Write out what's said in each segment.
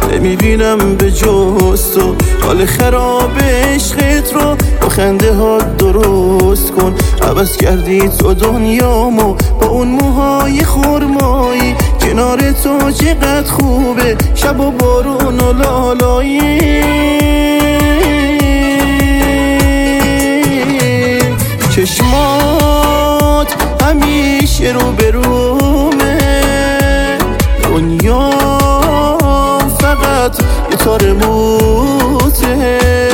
نمیبینم به جز تو. حال خراب عشقت رو با خنده ها درست کن. عوض کردی تو دنیامو با اون موهای خرمایی. کنار تو چقدر خوبه شب و بارون و لالایی. چشمات همیشه رو به رومه. دنیا فقط یه تار موته.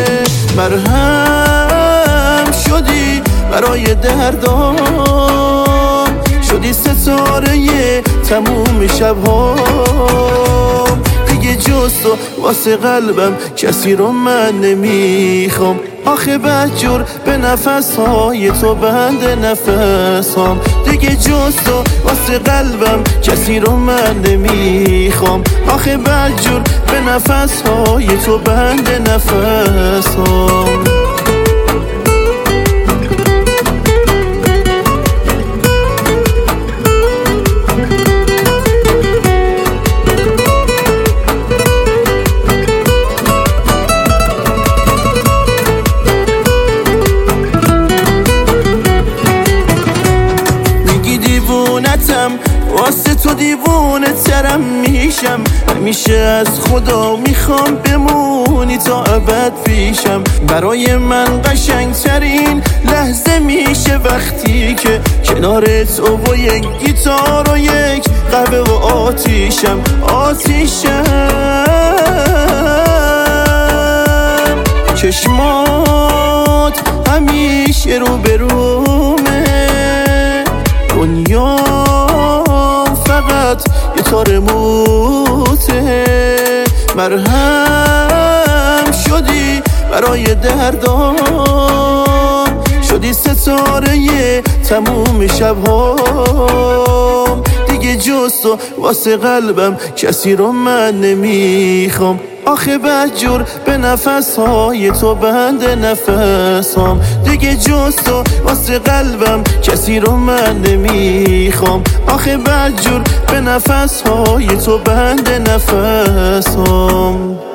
مرهم شدی برای دردام، شدی ستاره تموم شبهام. دیگه جز تو واسه قلبم کسی رو من نمیخوام. آخه بدجور به نفسهای تو بند نفسام. دیگه جز تو واسه قلبم کسی رو من نمیخوام. آخه بدجور به نفسهای تو بند نفسام. واسه تو دیوونه ترم میشم. همیشه از خدا میخوام بمونی تا ابد پیشم. برای من قشنگ ترین لحظه میشه وقتی که کنار تو و یک گیتار و یک قهوه و آتیشم. چشمات همیشه رو به رومه. دنیا فقط یه تار موته. مرهم شدی برای دردام، شدی ستاره تموم شبهام. دیگه جز تو واسه قلبم کسی رو من نمیخوام. آخه بدجور به نفسهای تو بند نفسام. دیگه جز تو واسه قلبم کسی رو من نمیخوام. آخه بدجور به نفسهای تو بند نفسام.